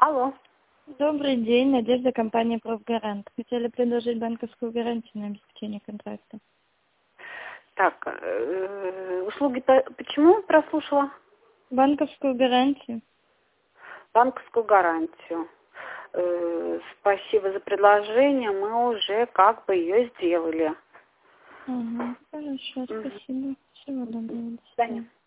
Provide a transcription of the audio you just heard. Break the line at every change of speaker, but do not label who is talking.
Алло.
Добрый день, Надежда, компания «Профгарант». Хотели предложить банковскую гарантию на обеспечение контракта.
Так, услуги-то почему прослушала?
Банковскую гарантию.
Банковскую гарантию. Спасибо за предложение, мы уже как бы ее сделали.
Ага, хорошо,
Мгм.
спасибо. Всего доброго.
До свидания.